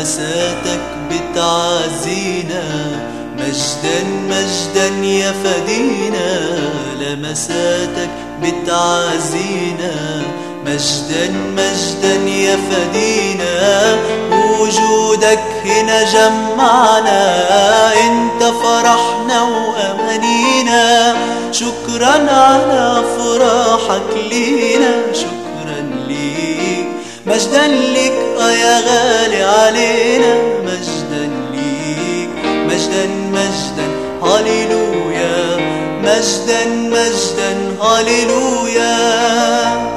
لمساتك بتعزينا، مجدا مجدا يا فدينا. لمساتك بتعزينا، مجدا مجدا يا فدينا. وجودك هنا جمعنا، انت فرحنا وامانينا. شكرا على فرحك لينا، شكرا ليك، مجدا ليك يا غالي علينا. مجدا ليك، مجدا مجدا هاليلويا، مجدا مجدا هاليلويا.